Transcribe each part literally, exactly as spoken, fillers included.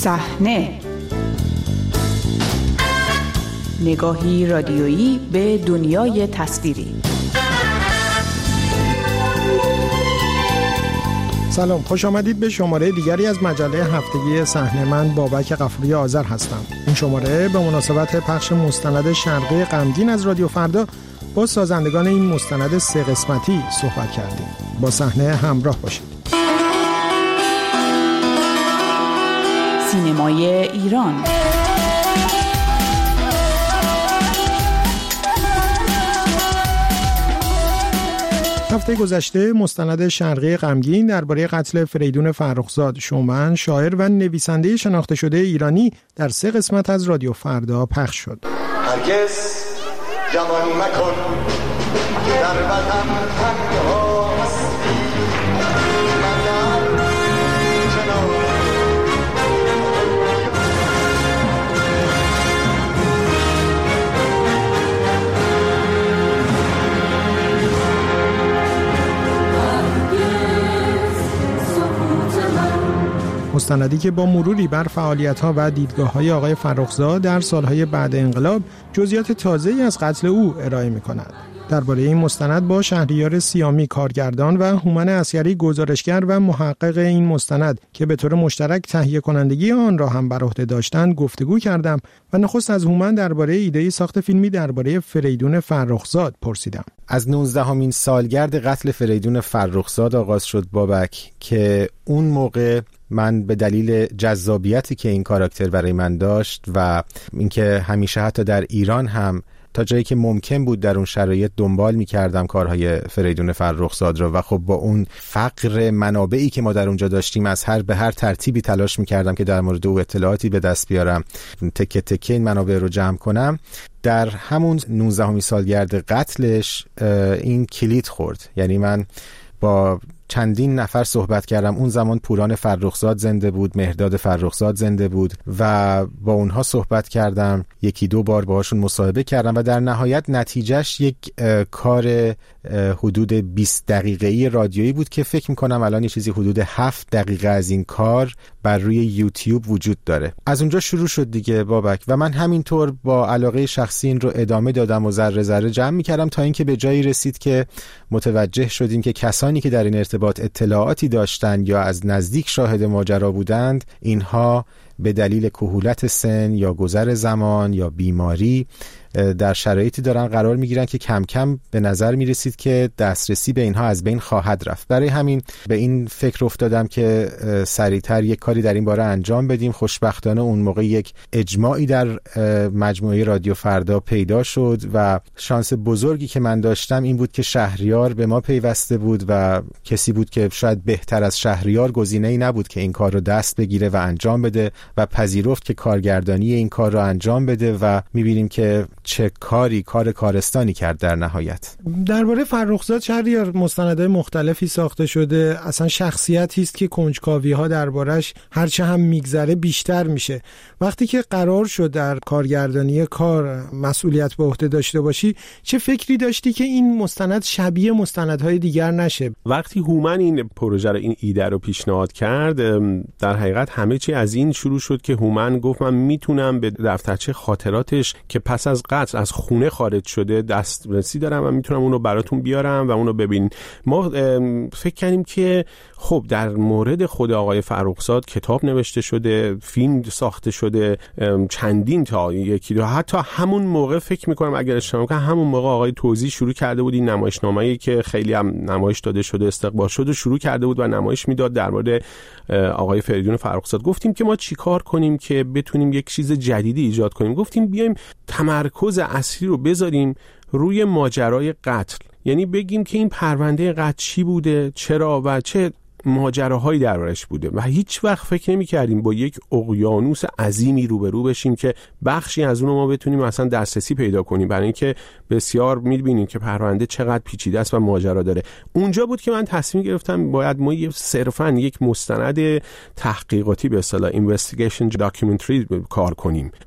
صحنه، نگاهی رادیویی به دنیای تصویری. سلام، خوش آمدید به شماره دیگری از مجله هفتگی صحنه. من بابک غفوری آذر هستم. این شماره به مناسبت پخش مستند شرقی غمگین از رادیو فردا با سازندگان این مستند سه قسمتی صحبت کردیم. با صحنه همراه باشید. سینمای ایران. هفته گذشته مستند شرقی غمگین درباره قتل فریدون فرخزاد، شومن، شاعر و نویسنده شناخته شده ایرانی در سه قسمت از رادیو فردا پخش شد. هرگز جوانی مکن در وطن تنهاست، من در جنان مستندی که با مروری بر فعالیت‌ها و دیدگاه‌های آقای فرخزاد در سالهای بعد انقلاب جزئیات تازه‌ای از قتل او ارائه می‌کند. درباره این مستند با شهریار سیامی کارگردان و هومن عسگری گزارشگر و محقق این مستند که به طور مشترک تهیه کنندگی آن را هم بر عهده داشتند گفتگو کردم و نخست از هومن درباره ایده ساخت فیلمی درباره فریدون فرخزاد پرسیدم. از نوزدهمین سالگرد قتل فریدون فرخزاد آغاز شد بابک که اون موقع من به دلیل جذابیتی که این کاراکتر برای من داشت و اینکه همیشه حتی در ایران هم تا جایی که ممکن بود در اون شرایط دنبال می‌کردم کارهای فریدون فرخزاد رو و خب با اون فقر منابعی که ما در اونجا داشتیم از هر به هر ترتیبی تلاش می‌کردم که در مورد او اطلاعاتی به دست بیارم، تکه تکه این منابع رو جمع کنم. در همون نوزدهمین سالگرد قتلش این کلید خورد. یعنی من با چندین نفر صحبت کردم. اون زمان پوران فرخزاد زنده بود، مهرداد فرخزاد زنده بود و با اونها صحبت کردم، یکی دو بار باهاشون مصاحبه کردم و در نهایت نتیجهش یک کار حدود بیست دقیقه‌ای رادیویی بود که فکر میکنم الان یه چیزی حدود هفت دقیقه از این کار بر روی یوتیوب وجود داره. از اونجا شروع شد دیگه بابک و من همینطور با علاقه شخصی این رو ادامه دادم و ذره ذره جمع میکردم تا اینکه به جایی رسید که متوجه شدیم که کسانی که در این ارتباط اطلاعاتی داشتند یا از نزدیک شاهد ماجرا بودند، اینها به دلیل کهولت سن یا گذر زمان یا بیماری در شرایطی دارن قرار میگیرن که کم کم به نظر میرسید که دسترسی به اینها از بین خواهد رفت. برای همین به این فکر افتادم که سریعتر یک کاری در این باره انجام بدیم. خوشبختانه اون موقع یک اجماعی در مجموعه رادیو فردا پیدا شد و شانس بزرگی که من داشتم این بود که شهریار به ما پیوسته بود و کسی بود که شاید بهتر از شهریار گزینه‌ای نبود که این کار رو دست بگیره و انجام بده و پذیرفت که کارگردانی این کار رو انجام بده و می‌بینیم که چه کاری کار کارستانی کرد در نهایت. درباره فرخزاد شهریار مستندهای مختلفی ساخته شده. اصلا شخصیتی است که کنجکاوی‌ها دربارش هرچه هم میگذره بیشتر میشه. وقتی که قرار شد در کارگردانی کار مسئولیت به عهده داشته باشی، چه فکری داشتی که این مستند شبیه مستندهای دیگر نشه؟ وقتی هومن این پروژه رو، این ایده رو پیشنهاد کرد، در حقیقت همه چی از این شروع شد که هومن گفت من میتونم به دفترچه خاطراتش که پس از قتل از خونه خارج شده دسترسی دارم و میتونم اون رو براتون بیارم و اون رو ببینین. ما فکر کردیم که خب در مورد خود آقای فرخزاد کتاب نوشته شده، فیلم ساخته شده، چندین تا یکی دو، حتی همون موقع فکر میکنم اگر اشتباه نکنم همون موقع آقای توزیع شروع کرده بود این نمایشنامه‌ای که خیلی هم نمایش داده شده، استقبال شده، شروع کرده بود و نمایش میداد در مورد آقای فریدون فرخزاد. گفتیم که ما چیکار کنیم که بتونیم یک چیز جدیدی ایجاد کنیم. گفتیم بیایم تمرکز اصلی رو بذاریم روی ماجرای قتل، یعنی بگیم که این پرونده قتل چی بوده، چرا و چه ماجراهایی دربارش بوده و هیچ وقت فکر نمی‌کردیم با یک اقیانوس عظیمی روبرو بشیم که بخشی از اون رو ما بتونیم اصلا دسترسی پیدا کنیم، برای اینکه بسیار می‌بینیم که پرونده چقدر پیچیده است و ماجرا داره. اونجا بود که من تصمیم گرفتم باید ما صرفاً یک مستند تحقیقاتی به اصطلاح اینوستیگیشن داکیومنتری کار کنیم.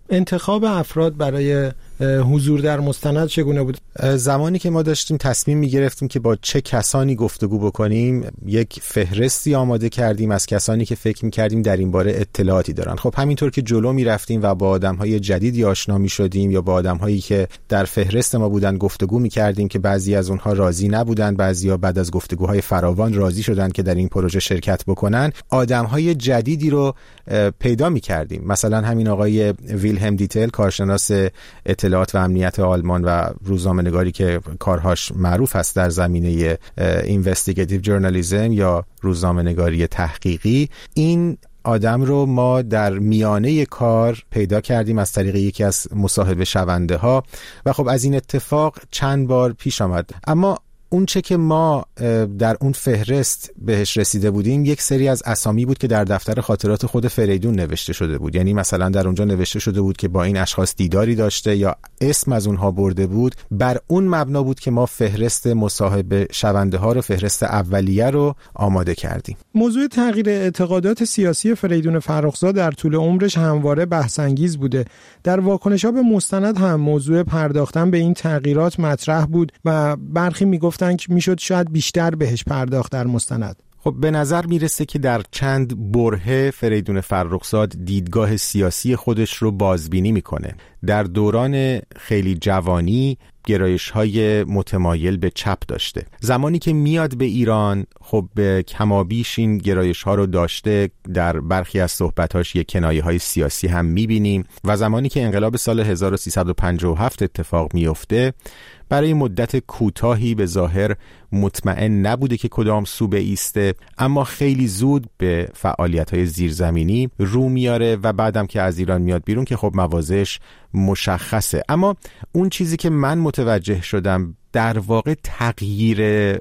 انتخاب افراد برای حضور در مستند چگونه بود؟ زمانی که ما داشتیم تصمیم می‌گرفتیم که با چه کسانی گفتگو بکنیم، یک فهرستی آماده کردیم از کسانی که فکر می‌کردیم در این باره اطلاعاتی دارن. خب همینطور که جلو می‌رفتیم و با آدم‌های جدیدی آشنا می‌شدیم یا با آدم‌هایی که در فهرست ما بودن گفتگو می‌کردیم که بعضی از اونها راضی نبودن، بعضیا بعد از گفتگوهای فراوان راضی شدن که در این پروژه شرکت بکنن، آدم‌های جدیدی رو پیدا می‌کردیم. مثلا همین آقای ویلهلم دیتل، کارشناس اطلاعات و امنیت آلمان و روزنامه‌نگاری که کارهاش معروف است در زمینه اینوستیگیتیو ژورنالیسم یا روزنامه‌نگاری تحقیقی، این آدم رو ما در میانه کار پیدا کردیم از طریق یکی از مصاحبه شونده ها و خب از این اتفاق چند بار پیش آمد. اما اون چه که ما در اون فهرست بهش رسیده بودیم یک سری از اسامی بود که در دفتر خاطرات خود فریدون نوشته شده بود. یعنی مثلا در اونجا نوشته شده بود که با این اشخاص دیداری داشته یا اسم از اونها برده بود. بر اون مبنا بود که ما فهرست مصاحبه شونده ها رو، فهرست اولیه رو آماده کردیم. موضوع تغییر اعتقادات سیاسی فریدون فرخزاد در طول عمرش همواره بحث انگیز بوده. در واکنش‌ها به مستند هم موضوع پرداختن به این تغییرات مطرح بود و برخی میگفت میشد شاید بیشتر بهش پرداخت در مستند. خب به نظر میرسه که در چند برهه فریدون فرخزاد دیدگاه سیاسی خودش رو بازبینی میکنه. در دوران خیلی جوانی گرایش‌های متمایل به چپ داشته. زمانی که میاد به ایران خب به کمابیش این گرایش‌ها رو داشته. در برخی از صحبت‌هاش یک کنایه‌های سیاسی هم می‌بینیم و زمانی که انقلاب سال هزار و سیصد و پنجاه و هفت اتفاق میفته برای مدت کوتاهی به ظاهر مطمئن نبوده که کدام سو بایسته، اما خیلی زود به فعالیت‌های زیرزمینی رو میاره و بعدم که از ایران میاد بیرون که خب مواضعش مشخصه. اما اون چیزی که من متوجه شدم در واقع تغییر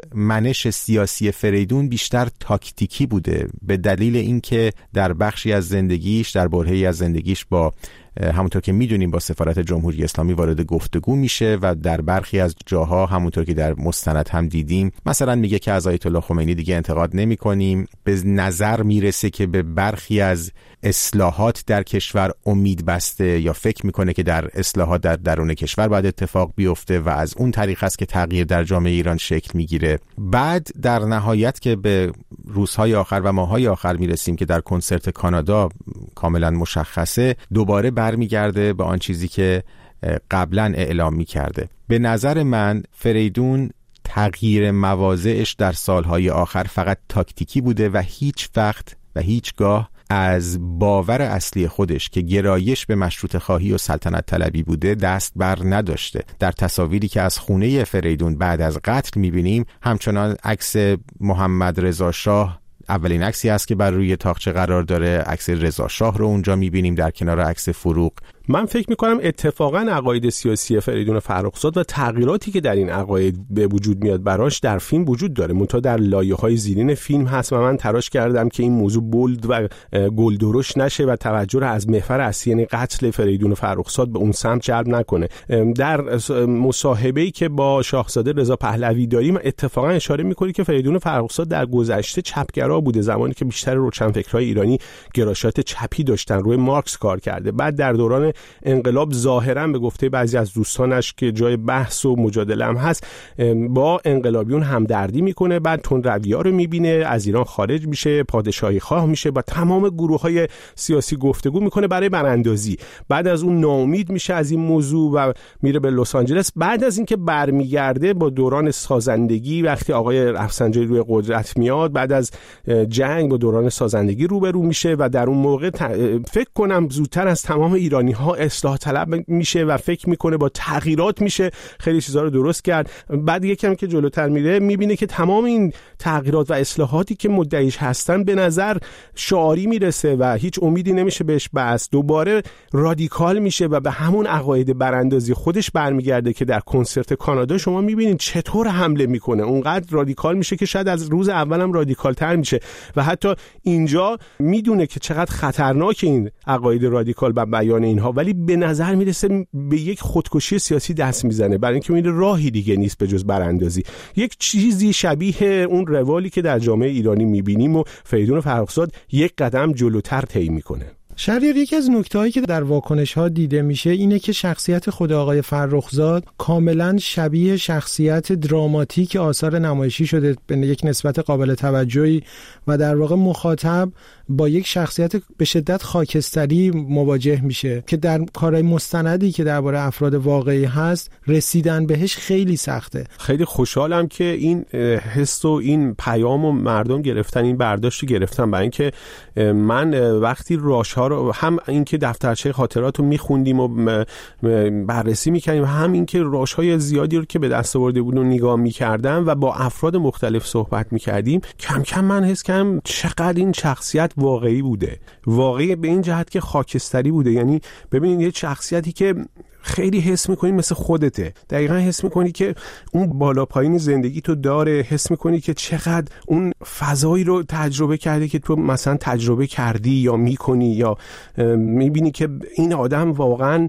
منش سیاسی فریدون بیشتر تاکتیکی بوده، به دلیل اینکه در بخشی از زندگیش، در برهه‌ای از زندگیش با همونطور که میدونیم با سفارت جمهوری اسلامی وارد گفتگو میشه و در برخی از جاها همونطور که در مستند هم دیدیم مثلا میگه که از آیت الله خمینی دیگه انتقاد نمی کنیم. به نظر میرسه که به برخی از اصلاحات در کشور امید بسته یا فکر میکنه که در اصلاحات در درون کشور باید اتفاق بیفته و از اون طریق است که تغییر در جامعه ایران شکل میگیره. بعد در نهایت که به روزهای آخر و ماههای آخر میرسیم که در کنسرت کانادا کاملا مشخصه، دوباره برمیگرده به آن چیزی که قبلا اعلام میکرده. به نظر من فریدون تغییر مواضعش در سالهای آخر فقط تاکتیکی بوده و هیچ وقت و هیچگاه از باور اصلی خودش که گرایش به مشروطه خواهی و سلطنت طلبی بوده دست بر نداشته. در تصاویری که از خونه فریدون بعد از قتل میبینیم همچنان عکس محمد رضا شاه اولین عکسی است که بر روی تاقچه قرار داره. عکس رضا شاه رو اونجا میبینیم در کنار عکس فروغ. من فکر میکنم اتفاقا عقاید سیاسی فریدون فرخزاد و تغییراتی که در این عقاید به وجود میاد براش در فیلم وجود داره، منتها در لایه‌های زیرین فیلم هست و من تلاش کردم که این موضوع بولد و گلدرش نشه و توجه رو از محور اصلی یعنی قتل فریدون فرخزاد به اون سمت جلب نکنه. در مصاحبه‌ای که با شاهزاده رضا پهلوی داریم اتفاقا اشاره میکنه که فریدون فرخزاد در گذشته چپگرا بوده، زمانی که بیشتر روشنفکرای ایرانی گرایشات چپی داشتن، روی مارکس کار کرده. بعد در دوران انقلاب ظاهرا به گفته بعضی از دوستانش که جای بحث و مجادله هم هست با انقلابیون همدردی میکنه، بعد تندروی‌ها رو میبینه، از ایران خارج میشه، پادشاهی خواه میشه، با تمام گروه‌های سیاسی گفتگو میکنه برای براندازی. بعد از اون ناامید میشه از این موضوع و میره به لس آنجلس. بعد از اینکه برمیگرده با دوران سازندگی وقتی آقای رفسنجانی روی قدرت میاد، بعد از جنگ با دوران سازندگی روبرو میشه و در اون موقع فکر کنم زودتر از تمام ایرانی‌ها اصلاح طلب میشه و فکر میکنه با تغییرات میشه خیلی چیزا رو درست کرد. بعد یکم که جلوتر میره میبینه که تمام این تغییرات و اصلاحاتی که مدعیش هستن به نظر شعاری میرسه و هیچ امیدی نمیشه بهش بس. دوباره رادیکال میشه و به همون عقاید براندازی خودش برمیگرده که در کنسرت کانادا شما میبینید چطور حمله میکنه. اونقدر رادیکال میشه که شاید از روز اولم رادیکال تر میشه و حتی اینجا میدونه که چقدر خطرناک این عقاید رادیکال و بیان اینها، ولی به نظر میرسه به یک خودکشی سیاسی دست میزنه برای اینکه میره راهی دیگه نیست به جز براندازی. یک چیزی شبیه اون روالی که در جامعه ایرانی میبینیم و فریدون فرخزاد یک قدم جلوتر طی میکنه. شهریار، یکی از نکته‌هایی که در واکنش‌ها دیده میشه اینه که شخصیت خود آقای فرخزاد کاملاً شبیه شخصیت دراماتیک آثار نمایشی شده به یک نسبت قابل توجهی و در واقع مخاطب با یک شخصیت به شدت خاکستری مواجه میشه که در کارهای مستندی که درباره افراد واقعی هست رسیدن بهش خیلی سخته. خیلی خوشحالم که این حس و این پیام و مردم گرفتن، این برداشت رو گرفتن، برای اینکه من وقتی راش‌ها رو هم اینکه دفترچه خاطرات رو می‌خوندیم و بررسی می‌کردیم، هم اینکه راش‌های زیادی رو که به دست آورده بود و نگاه می‌کردم و با افراد مختلف صحبت می‌کردیم، کم کم من حس کردم چقدر این شخصیت واقعی بوده، واقعی به این جهت که خاکستری بوده. یعنی ببینید یه شخصیتی که خیلی حس میکنی مثل خودته، دقیقا حس میکنی که اون بالا پایین زندگی تو داره، حس میکنی که چقدر اون فضایی رو تجربه کرده که تو مثلا تجربه کردی یا میکنی، یا میبینی که این آدم واقعا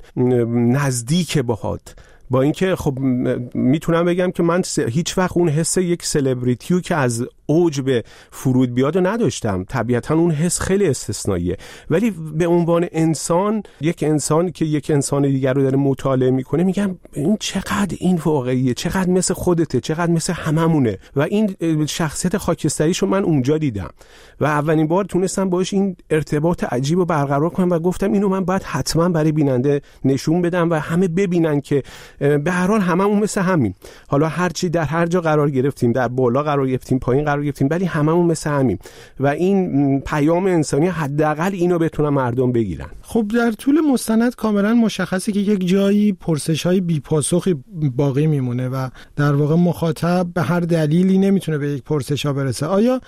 نزدیک باهات. با اینکه خب میتونم بگم که من هیچ وقت اون حس یک سلبریتیو که از اوج به فرود بیاد رو نداشتم، طبیعتا اون حس خیلی استثنائیه، ولی به عنوان انسان، یک انسان که یک انسان دیگر رو داره مطالعه میکنه، میگم این چقدر این واقعیه، چقدر مثل خودته، چقدر مثل هممونه. و این شخصیت خاکستریشو من اونجا دیدم و اولین بار تونستم باهاش این ارتباط عجیب رو برقرار کنم و گفتم اینو من باید حتما برای بیننده نشون بدم و همه ببینن که به هر حال هممون مثل همین. حالا هر چی در هر جا قرار گرفتیم، در بالا قرار گرفتیم، پایین قرار گرفتیم، ولی هممون مثل همین و این پیام انسانی حداقل اینو بتونن مردم بگیرن. خب در طول مستند کاملا مشخصه که یک جایی پرسش‌های بی‌پاسخی باقی میمونه و در واقع مخاطب به هر دلیلی نمیتونه به یک پرسش‌ها برسه. آیا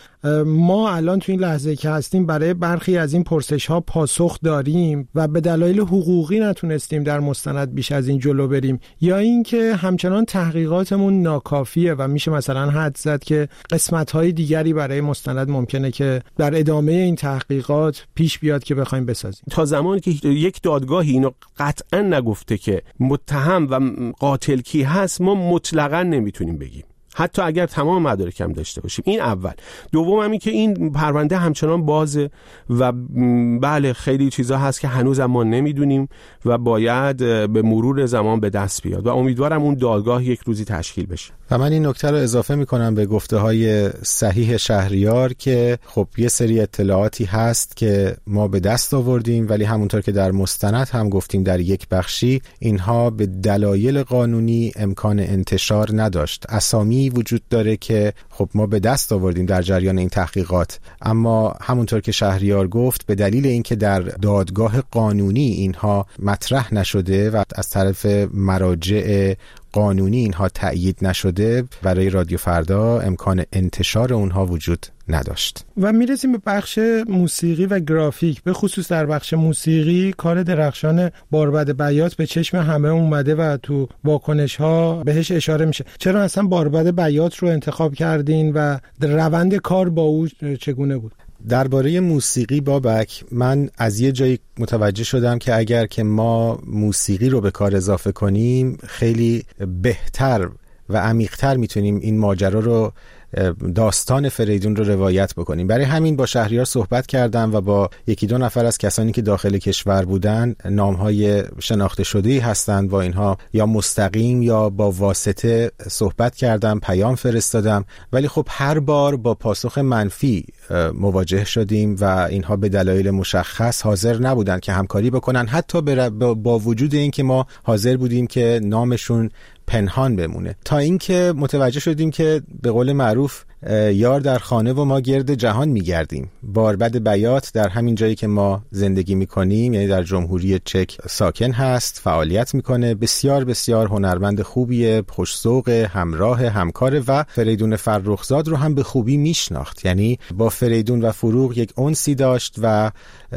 ما الان تو این لحظه که هستیم برای برخی از این پرسش‌ها پاسخ داریم و به دلایل حقوقی نتونستیم در مستند بیش از این جلو بریم، یا اینکه همچنان تحقیقاتمون ناکافیه و میشه مثلا حد زد که قسمت‌های دیگری برای مستند ممکنه که در ادامه این تحقیقات پیش بیاد که بخوایم بسازیم؟ تا زمانی که یک دادگاهی اینو قطعا نگفته که متهم و قاتل کی هست، ما مطلقاً نمیتونیم بگیم، حتی اگر تمام مدارکم داشته باشیم. این اول. دوم همین که این پرونده همچنان بازه و بله خیلی چیزا هست که هنوز ما نمیدونیم و باید به مرور زمان به دست بیاد و امیدوارم اون دادگاه یک روزی تشکیل بشه. و من این نکته رو اضافه میکنم به گفته های صحیح شهریار که خب یه سری اطلاعاتی هست که ما به دست آوردیم، ولی همونطور که در مستند هم گفتیم در یک بخشی، اینها به دلایل قانونی امکان انتشار نداشت. اسامی وجود داره که خب ما به دست آوردیم در جریان این تحقیقات، اما همونطور که شهریار گفت به دلیل اینکه در دادگاه قانونی اینها مطرح نشده و از طرف مراجع قانونی اینها تأیید نشده، برای رادیو فردا امکان انتشار اونها وجود نداشت. و میرسیم به بخش موسیقی و گرافیک. به خصوص در بخش موسیقی کار درخشان باربد بیات به چشم همه اومده و تو واکنش ها بهش اشاره میشه. چرا اصلا باربد بیات رو انتخاب کردین و روند کار با او چگونه بود؟ درباره موسیقی بابک، من از یه جایی متوجه شدم که اگر که ما موسیقی رو به کار اضافه کنیم خیلی بهتر و عمیق‌تر میتونیم این ماجرا رو، داستان فریدون رو روایت بکنیم. برای همین با شهریار صحبت کردم و با یکی دو نفر از کسانی که داخل کشور بودن، نامهای شناخته شده‌ای هستند، با اینها یا مستقیم یا با واسطه صحبت کردم، پیام فرستادم، ولی خب هر بار با پاسخ منفی مواجه شدیم و اینها به دلایل مشخص حاضر نبودن که همکاری بکنن، حتی با وجود این که ما حاضر بودیم که نامشون پنهان بمونه، تا اینکه متوجه شدیم که به قول معروف یار در خانه و ما گرد جهان میگردیم. باربد بیات در همین جایی که ما زندگی میکنیم، یعنی در جمهوری چک ساکن هست، فعالیت میکنه، بسیار بسیار هنرمند خوبیه، خوش‌ذوق، همراه، همکاره و فریدون فرخزاد رو هم به خوبی میشناخت. یعنی با فریدون و فروغ یک انسی داشت و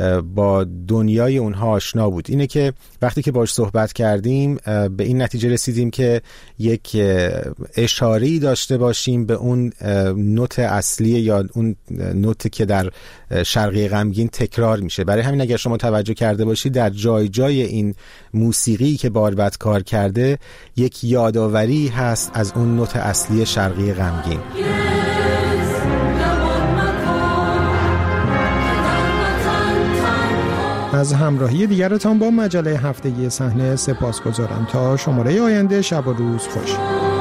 با دنیای اونها آشنا بود. اینه که وقتی که باش صحبت کردیم به این نتیجه رسیدیم که یک اشاره‌ای داشته باشیم به اون نوت اصلی یا اون نوت که در شرقی غمگین تکرار میشه. برای همین اگر شما توجه کرده باشید در جای جای این موسیقی که باربد کار کرده یک یادآوری هست از اون نوت اصلی شرقی غمگین. از همراهی دیگرتان با مجله هفتگی صحنه سپاسگزارم. تا شماره آینده، شب و روز خوش.